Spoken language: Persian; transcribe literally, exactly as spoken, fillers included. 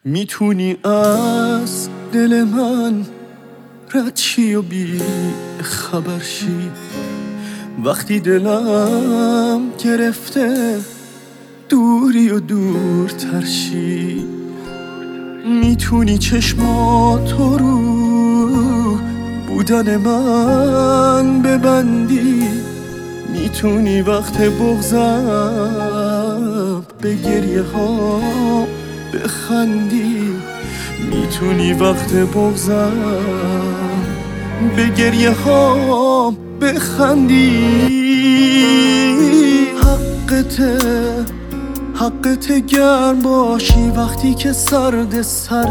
میتونی از دل من رد شی و بی خبر شی وقتی دلم گرفته دوری و دورتر شی. میتونی چشماتو رو بودن من ببندی، میتونی وقت بغضم به گریه ها بخندی، میتونی وقت بغضم به گریه ها بخندی. حقته حقته گرم باشی وقتی که سرد سر